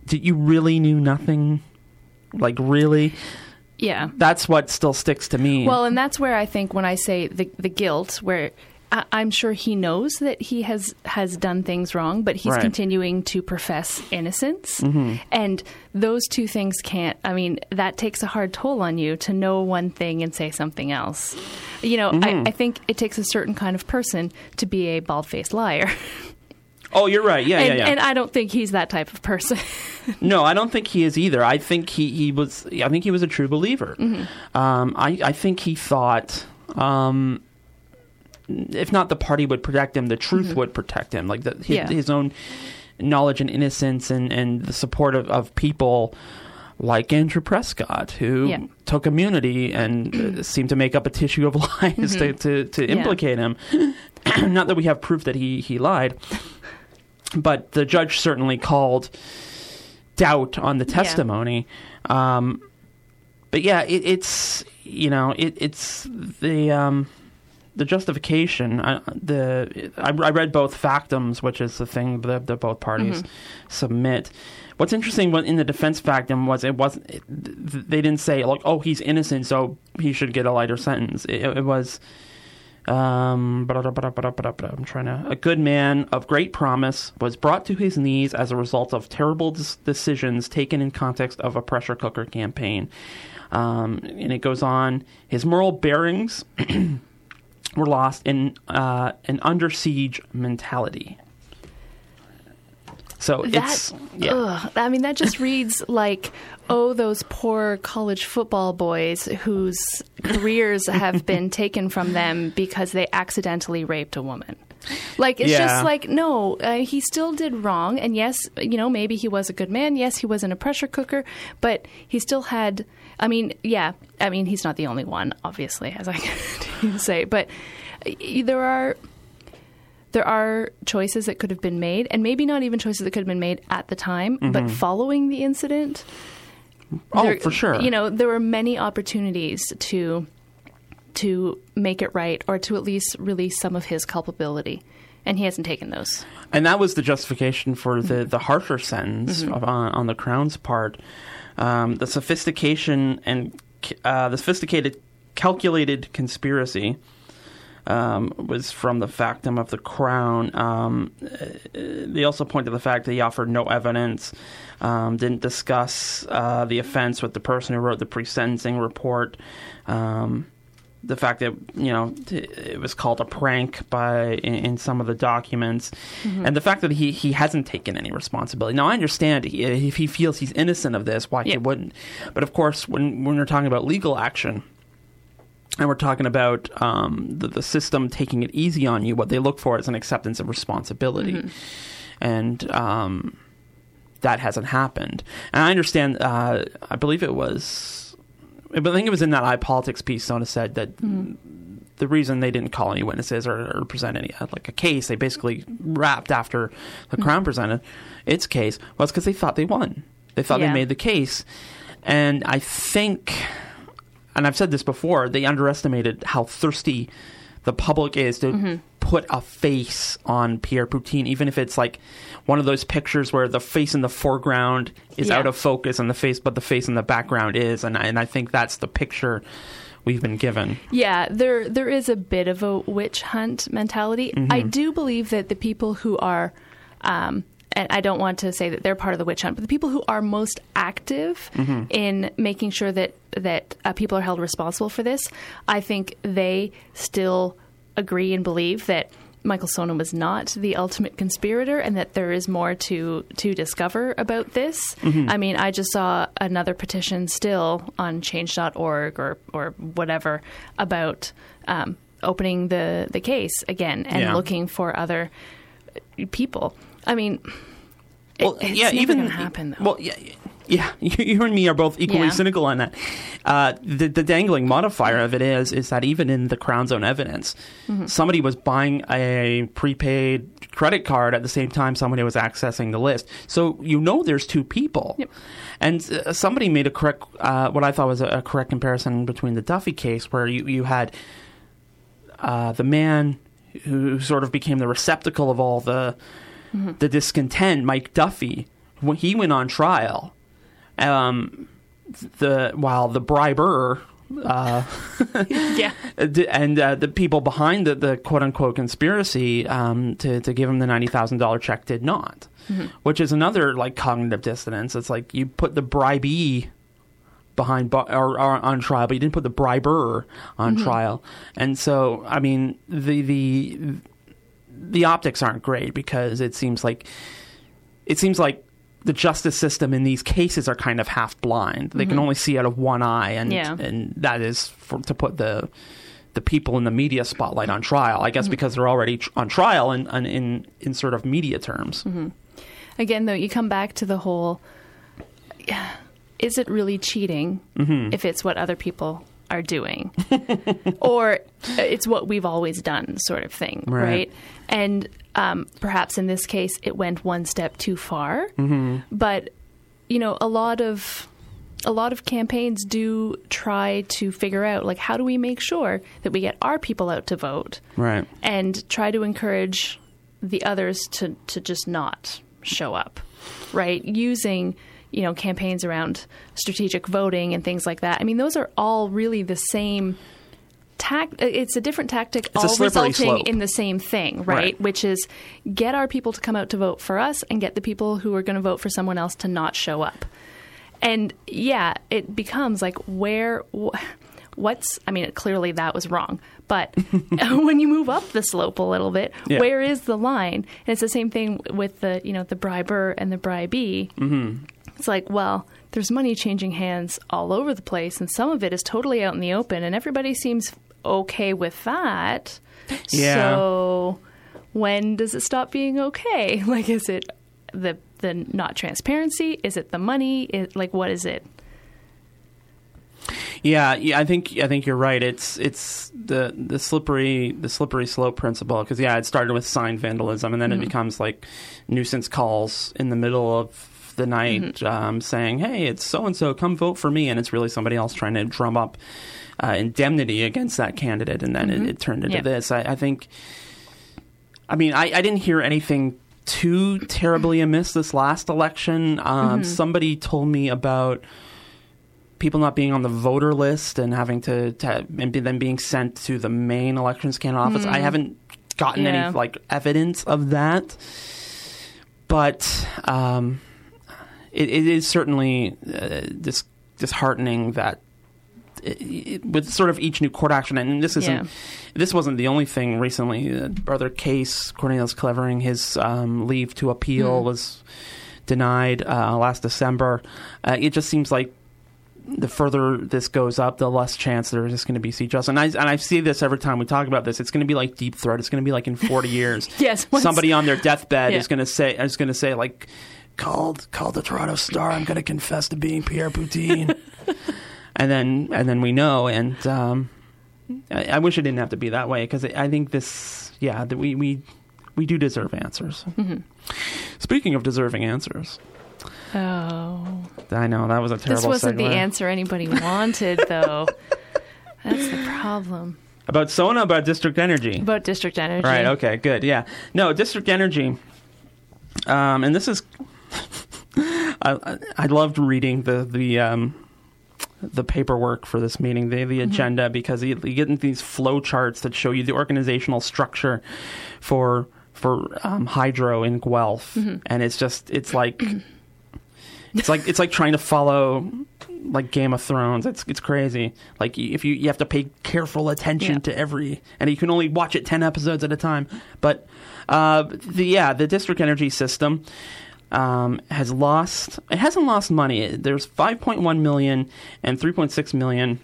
did you really knew nothing? Like, really? Yeah. That's what still sticks to me. Well, and that's where I think when I say the the guilt, where I, I'm sure he knows that he has has done things wrong, but he's Right. continuing to profess innocence. Mm-hmm. And those two things can't, I mean, that takes a hard toll on you to know one thing and say something else. You know, Mm-hmm. I, I think it takes a certain kind of person to be a bald-faced liar. Oh, you're right. Yeah, and, yeah, yeah. and I don't think he's that type of person. No, I don't think he is either. I think he, he was. I think he was a true believer. Mm-hmm. Um, I I think he thought, um, if not the party would protect him, the truth Mm-hmm. would protect him. Like the, his, Yeah. his own knowledge and innocence, and, and the support of, of people like Andrew Prescott, who Yeah. took immunity and uh, seemed to make up a tissue of lies to, to, to Yeah. implicate him. Not that we have proof that he, he lied, but the judge certainly called doubt on the testimony. Um, but yeah, it, it's, you know, it, it's the um, the justification. I, the I, I read both factums, which is the thing that, that both parties submit. What's interesting in the defense factum was it wasn't. It, they didn't say like, "Oh, he's innocent, so he should get a lighter sentence." It, it was. Um, I'm trying to. A good man of great promise was brought to his knees as a result of terrible des- decisions taken in context of a pressure cooker campaign. Um, and it goes on. His moral bearings were lost in uh, an under siege mentality. So it's That, yeah. ugh, I mean, that just reads like, oh, those poor college football boys whose careers have been taken from them because they accidentally raped a woman. Like, it's Yeah. just like, no, uh, he still did wrong. And yes, you know, maybe he was a good man. Yes, he wasn't a pressure cooker, but he still had, I mean, yeah, I mean, he's not the only one, obviously, as I can say, but uh, there are... There are choices that could have been made, and maybe not even choices that could have been made at the time, but following the incident. Oh, there- for sure. You know, there were many opportunities to to make it right, or to at least release some of his culpability, and he hasn't taken those. And that was the justification for the, the harsher sentence Mm-hmm. of, on, on the Crown's part. Um, the sophistication and uh, the sophisticated, calculated conspiracy um, was from the factum of the Crown. Um, they also point to the fact that he offered no evidence, um, didn't discuss uh, the offense with the person who wrote the pre-sentencing report. Um, the fact that, you know, it was called a prank by in, in some of the documents, mm-hmm. and the fact that he, he hasn't taken any responsibility. Now, I understand he, if he feels he's innocent of this, why yeah. he wouldn't. But of course, when when we're talking about legal action, and we're talking about um, the, the system taking it easy on you, what they look for is an acceptance of responsibility, mm-hmm. and um, that hasn't happened. And I understand. Uh, I believe it was. I think it was in that iPolitics piece. Sona said that mm-hmm. the reason they didn't call any witnesses or, or present any like a case, they basically wrapped after the mm-hmm. Crown presented its case, was because they thought they won. They thought yeah. they made the case, and I think. And I've said this before, they underestimated how thirsty the public is to mm-hmm. put a face on Pierre Poutine, even if it's like one of those pictures where the face in the foreground is yeah. out of focus and the face, but the face in the background is. And, and I think that's the picture we've been given. Yeah, there there is a bit of a witch hunt mentality. Mm-hmm. I do believe that the people who are... Um, and I don't want to say that they're part of the witch hunt, but the people who are most active mm-hmm. in making sure that that uh, people are held responsible for this, I think they still agree and believe that Michael Sona was not the ultimate conspirator and that there is more to to discover about this. Mm-hmm. I mean, I just saw another petition still on change dot org or, or whatever about um, opening the, the case again and yeah. looking for other people. I mean, well, it, it's yeah, never even going to happen, though. Well, yeah, yeah, you and me are both equally yeah. cynical on that. Uh, the, the dangling modifier of it is is that even in the Crown's own evidence, mm-hmm. somebody was buying a prepaid credit card at the same time somebody was accessing the list. So you know there's two people. Yep. And uh, somebody made a correct, uh, what I thought was a, a correct comparison between the Duffy case, where you, you had uh, the man who sort of became the receptacle of all the... Mm-hmm. the discontent, Mike Duffy, when he went on trial, um, the while the briber. Uh, yeah, and uh, the people behind the, the quote unquote conspiracy um, to to give him the ninety thousand dollar check did not, mm-hmm. which is another like cognitive dissonance. It's like you put the bribee behind bu- or, or on trial, but you didn't put the briber on mm-hmm. trial, and so I mean the the the optics aren't great because it seems like it seems like. the justice system in these cases are kind of half blind. They mm-hmm. can only see out of one eye, and yeah. and that is for, to put the the people in the media spotlight on trial. I guess mm-hmm. because they're already tr- on trial and in, in in sort of media terms. Mm-hmm. Again, though, you come back to the whole: is it really cheating mm-hmm. if it's what other people are doing, or it's what we've always done, sort of thing, right? right? And Um, perhaps in this case, it went one step too far. Mm-hmm. But, you know, a lot of a lot of campaigns do try to figure out, like, how do we make sure that we get our people out to vote? Right. And try to encourage the others to, to just not show up, right? Using, you know, campaigns around strategic voting and things like that. I mean, those are all really the same Tact, it's a different tactic, it's all resulting slope. in the same thing, right? right? Which is get our people to come out to vote for us and get the people who are going to vote for someone else to not show up. And yeah, it becomes like where, what's, I mean, clearly that was wrong. But when you move up the slope a little bit, yeah. where is the line? And it's the same thing with the, you know, the briber and the bribee. Mm-hmm. It's like, well, there's money changing hands all over the place, and some of it is totally out in the open, and everybody seems okay with that. Yeah. So when does it stop being okay? Like, is it the the not transparency? Is it the money? Is, like, what is it? Yeah, yeah, I think I think you're right. It's it's the the slippery the slippery slope principle, because yeah, it started with sign vandalism, and then mm-hmm. it becomes like nuisance calls in the middle of the night mm-hmm. um, saying, "Hey, it's so and so, come vote for me," and it's really somebody else trying to drum up uh, indemnity against that candidate, and then mm-hmm. it, it turned into yeah. this. I, I think. I mean, I, I didn't hear anything too terribly amiss this last election. Um, mm-hmm. Somebody told me about people not being on the voter list and having to, to and then being sent to the main elections Canada office. Mm. I haven't gotten yeah. any like evidence of that, but um, it, it is certainly uh, dis- disheartening that it, it, with sort of each new court action, and this isn't yeah. this wasn't the only thing recently. Uh, brother Case Cornelius Clevering, his um, leave to appeal mm. was denied uh, last December. Uh, it just seems like the further this goes up, the less chance there is going to be seat justice. And I, and I see this every time we talk about this. It's going to be like Deep Throat. It's going to be like in forty years. yes. Somebody on their deathbed yeah. is going to say, is going to say like, called, called the Toronto Star. I'm going to confess to being Pierre Poutine. and then, and then we know. And um, I, I wish it didn't have to be that way, because I think this, yeah, that we, we, we do deserve answers. Mm-hmm. Speaking of deserving answers. Oh. I know, that was a terrible This wasn't segue. the answer anybody wanted, though. That's the problem. About Sona, about District Energy? About District Energy. Right, okay, good, yeah. No, District Energy, um, and this is... I, I loved reading the the um, the paperwork for this meeting, the, the agenda, mm-hmm. because you, you get into these flow charts that show you the organizational structure for for um, hydro in Guelph, mm-hmm. and it's just, it's like... It's like it's like trying to follow like Game of Thrones. It's it's crazy. Like if you you have to pay careful attention yeah. to every, and you can only watch it ten episodes at a time. But uh, the yeah, the district energy system um, has lost. It hasn't lost money. There's five point one million and three point six million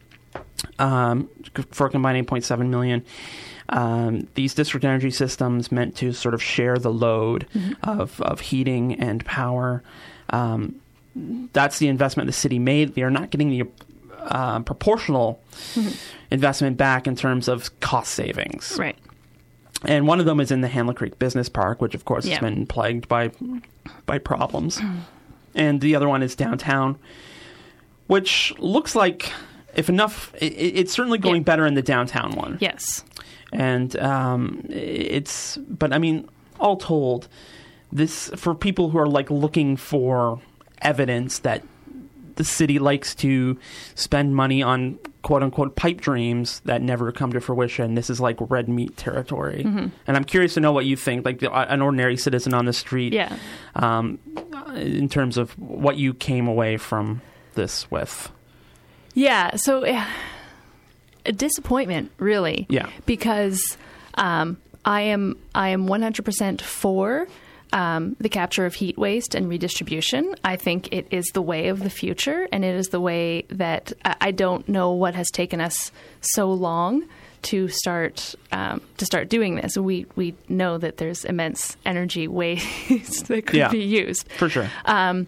um, for a combined eight point seven million. Um, these district energy systems meant to sort of share the load mm-hmm. of of heating and power. Um, that's the investment the city made. They are not getting the uh, proportional mm-hmm. investment back in terms of cost savings. Right. And one of them is in the Hanley Creek Business Park, which, of course, yeah. has been plagued by by problems. And the other one is downtown, which looks like, if enough, it, it's certainly going yeah. better in the downtown one. Yes. And um, it's, but I mean, all told, this for people who are like looking for evidence that the city likes to spend money on quote unquote pipe dreams that never come to fruition. This is like red meat territory. Mm-hmm. And I'm curious to know what you think, like the, an ordinary citizen on the street, Yeah. um, in terms of what you came away from this with. Yeah. So uh, a disappointment, really. Yeah. Because um, I am I am one hundred percent for um, the capture of heat waste and redistribution. I think it is the way of the future, and it is the way that I, I don't know what has taken us so long to start um, to start doing this. We we know that there's immense energy waste that could Yeah, be used for sure. Um,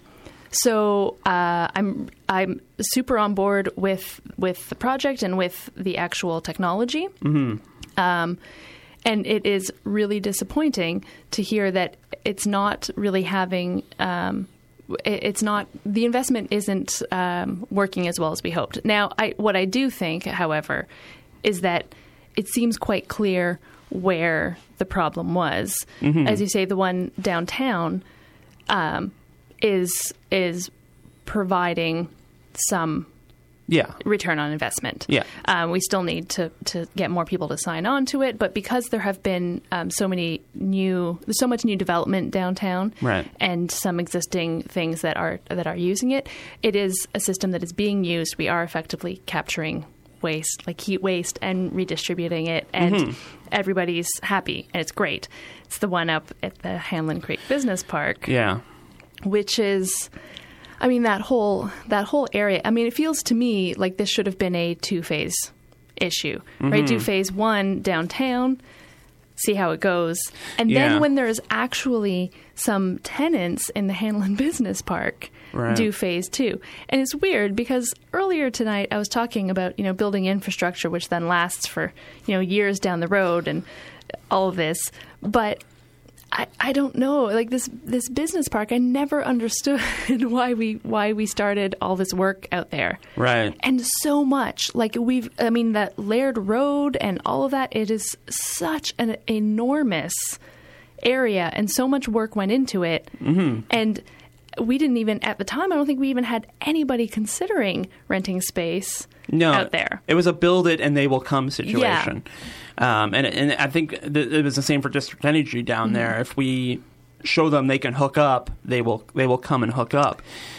so uh, I'm I'm super on board with with the project and with the actual technology. Mm-hmm. Um, and it is really disappointing to hear that it's not really having. Um, it- it's not the investment isn't um, working as well as we hoped. Now, I, what I do think, however, is that it seems quite clear where the problem was. Mm-hmm. As you say, the one downtown. Um, is is providing some Yeah. return on investment. Yeah. Um, we still need to, to get more people to sign on to it, but because there have been um, so many new, there's so much new development downtown, Right. and some existing things that are that are using it, it is a system that is being used. We are effectively capturing waste, like heat waste, and redistributing it, and Mm-hmm. everybody's happy, and it's great. It's the one up at the Hanlon Creek Business Park, Yeah. which is, I mean, that whole that whole area. I mean, it feels to me like this should have been a two-phase issue, right? Do phase one downtown, see how it goes, and Yeah. then when there's actually some tenants in the Hanlon Business Park, Right. do phase two. And it's weird because earlier tonight I was talking about, you know, building infrastructure, which then lasts for, you know, years down the road and all of this, but I, I don't know. Like this this business park, I never understood why we why we started all this work out there. Right. And so much. Like we've I mean that Laird Road and all of that, it is such an enormous area and so much work went into it. Mm-hmm. And we didn't even at the time, I don't think we even had anybody considering renting space No, out there. It was a build it and they will come situation. Um, and, and I think th- it was the same for District Energy down Mm-hmm. there. If we show them they can hook up, they will they will come and hook up.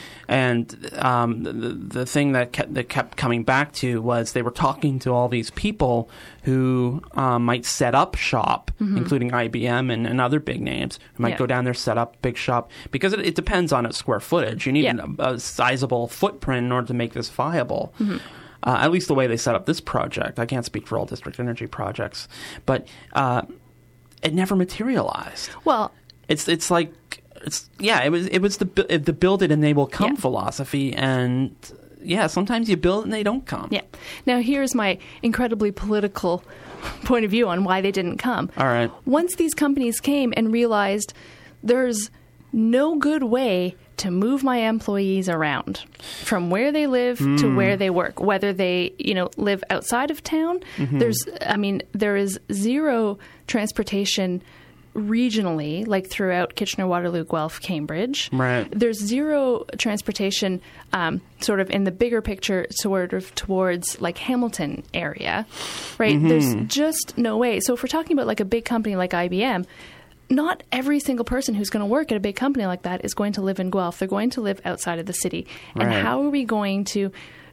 And um, the, the thing that kept, that kept coming back to was they were talking to all these people who um, might set up shop, Mm-hmm. including I B M and, and other big names, who might Yeah. go down there, set up big shop, because it, it depends on its square footage. You need Yeah. a, a sizable footprint in order to make this viable. Mm-hmm. Uh, at least the way they set up this project. I can't speak for all district energy projects, but uh, it never materialized. Well, It's it's like it's yeah. It was it was the bu- the build it and they will come Yeah. philosophy, and yeah, sometimes you build it and they don't come. yeah. Now here's my incredibly political point of view on why they didn't come. All right. Once these companies came and realized there's no good way to move my employees around from where they live to where they work, whether they, you know, live outside of town. There's, I mean, there is zero transportation regionally, like throughout Kitchener, Waterloo, Guelph, Cambridge. Right. There's zero transportation um, sort of in the bigger picture sort of towards like Hamilton area, right? There's just no way. So if we're talking about like a big company like I B M, not every single person who's going to work at a big company like that is going to live in Guelph. They're going to live outside of the city. And Right. how are we going to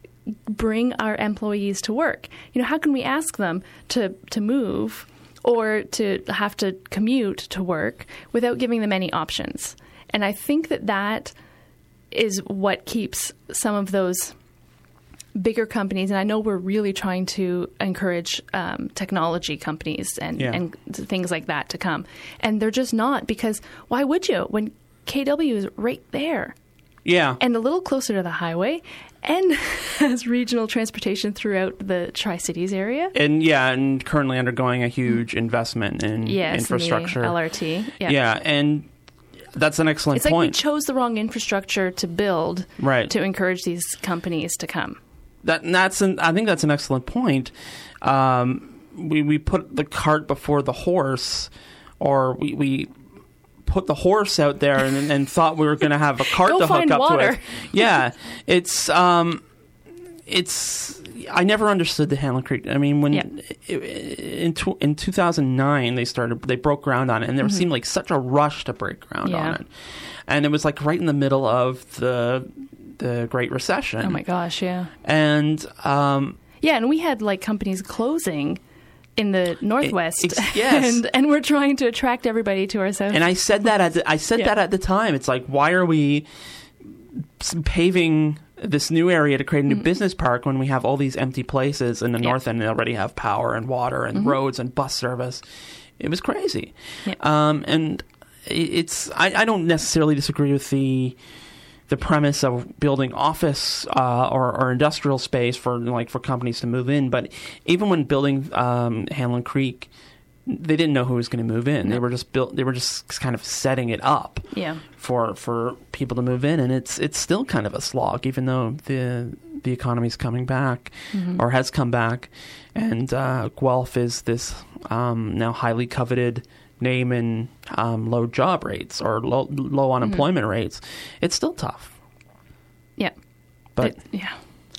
bring our employees to work? You know, how can we ask them to, to move or to have to commute to work without giving them any options? And I think that that is what keeps some of those bigger companies, and I know we're really trying to encourage um, technology companies and, Yeah. and things like that to come. And they're just not, because why would you when K W is right there Yeah. and a little closer to the highway and has regional transportation throughout the Tri-Cities area? And yeah, and currently undergoing a huge investment in Yes, infrastructure. in the L R T. Yeah. Yeah, and that's an excellent It's like point. we chose the wrong infrastructure to build Right. to encourage these companies to come. That and that's an, I think that's an excellent point. Um, we we put the cart before the horse, or we we put the horse out there and, and thought we were going to have a cart Go to hook find up water. to it. Yeah, it's um, it's. I never understood the Hanlon Creek. I mean, when Yeah. it, in tw- in two thousand nine they started, they broke ground on it, and there Mm-hmm. seemed like such a rush to break ground Yeah. on it, and it was like right in the middle of the the Great Recession. Oh my gosh, yeah. And um, Yeah, and we had like companies closing in the Northwest. ex- yes. and and we're trying to attract everybody to our south. and I said that at the, I said Yeah. that at the time. It's like, why are we s- paving this new area to create a new business park when we have all these empty places in the Mm. Yeah. north end and already have power and water and roads and bus service? It was crazy. Yeah. Um, and i- it's I, I don't necessarily disagree with the the premise of building office uh, or, or industrial space for like for companies to move in, but even when building um, Hanlon Creek, they didn't know who was going to move in. They were just built. They were just kind of setting it up Yeah. for for people to move in, and it's it's still kind of a slog, even though the the economy's coming back or has come back, and uh, Guelph is this um, now highly coveted name in um, low job rates or low, low unemployment rates. It's still tough, Yeah. but It- yeah.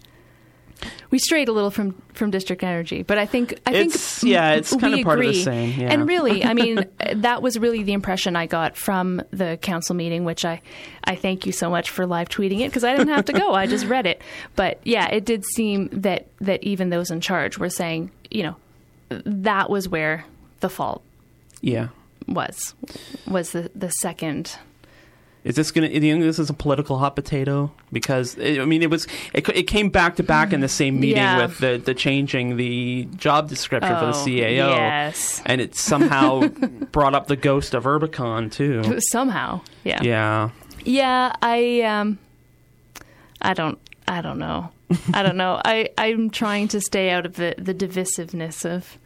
We strayed a little from, from district energy, but I think I It's- think yeah, it's we kind of part of the agree. same, yeah. And really, I mean, that was really the impression I got from the council meeting, which I, I thank you so much for live tweeting it because I didn't have to go; I just read it. But yeah, it did seem that that even those in charge were saying, you know, that was where the fault yeah. was was the the second. Is this going to? Do you think this is a political hot potato? Because it, I mean, it was. It, it came back to back in the same meeting Yeah. with the, the changing the job description for the Oh, C A O, yes. and it somehow brought up the ghost of Urbicon too. Somehow, yeah, Yeah, yeah. I um, I don't, I don't know, I don't know. I I'm trying to stay out of the the divisiveness of.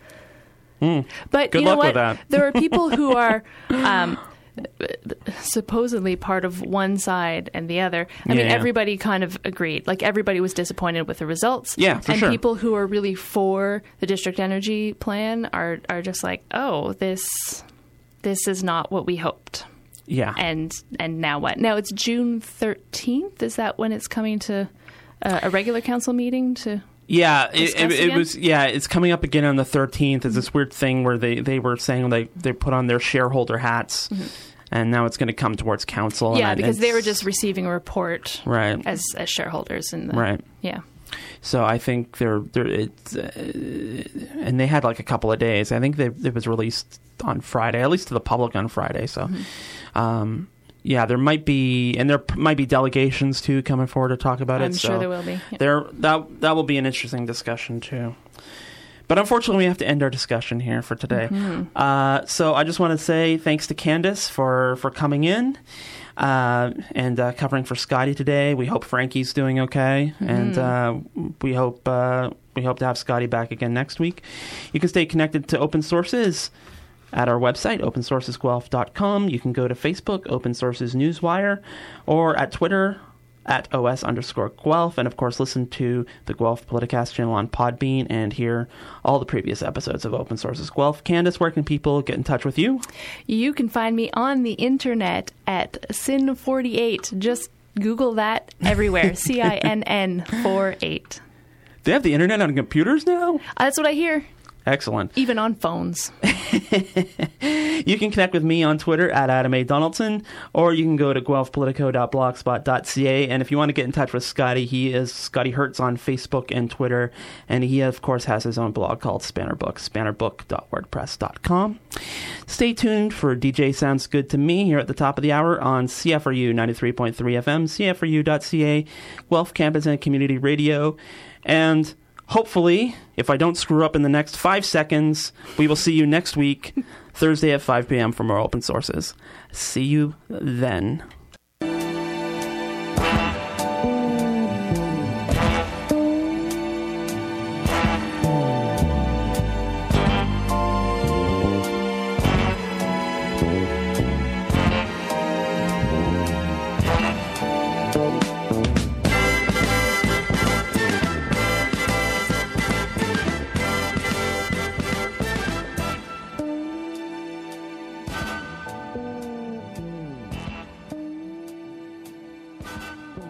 But Good you know luck with what? that. There are people who are. Um, supposedly part of one side and the other. I mean, Yeah. everybody kind of agreed. Like, everybody was disappointed with the results. Yeah, for and sure. people who are really for the district energy plan are are just like, oh, this this is not what we hoped. yeah. And and now what? Now it's June thirteenth. Is that when it's coming to uh, a regular council meeting to? Yeah, it, discuss it, it again? was. Yeah, it's coming up again on the thirteenth. It's this weird thing where they, they were saying they they put on their shareholder hats, and now it's going to come towards council. Yeah, and because they were it's- just receiving a report right. as as shareholders in the Right. Yeah. So I think they're they're it's, uh, and they had like a couple of days. I think they, it was released on Friday, at least to the public on Friday. So, um, yeah, there might be, and there p- might be delegations too coming forward to talk about it. I'm sure so there will be. Yeah. There that that will be an interesting discussion too. But unfortunately, we have to end our discussion here for today. Uh, so I just want to say thanks to Candace for for coming in. Uh, and uh, covering for Scotty today. We hope Frankie's doing okay, and uh, we hope uh, we hope to have Scotty back again next week. You can stay connected to Open Sources at our website, open sources guelph dot com. You can go to Facebook, Open Sources Newswire, or at Twitter, at os underscore Guelph, and of course listen to the Guelph Politicast channel on Podbean and hear all the previous episodes of Open Sources Guelph. Candace, where can people get in touch with you? You can find me on the internet at sin forty-eight. Just Google that everywhere. C I N N forty-eight. They have the internet on computers now? That's what I hear. Excellent. Even on phones. You can connect with me on Twitter at Adam A. Donaldson, or you can go to guelph politico dot blogspot dot c a. And if you want to get in touch with Scotty, he is Scotty Hertz on Facebook and Twitter. And he, of course, has his own blog called Spanner Book, spanner book dot wordpress dot com. Stay tuned for D J Sounds Good to Me here at the top of the hour on C F R U ninety-three point three F M, C F R U dot C A, Guelph Campus and Community Radio. And hopefully, if I don't screw up in the next five seconds, we will see you next week, Thursday at five p.m. for more Open Sources. See you then. Bye.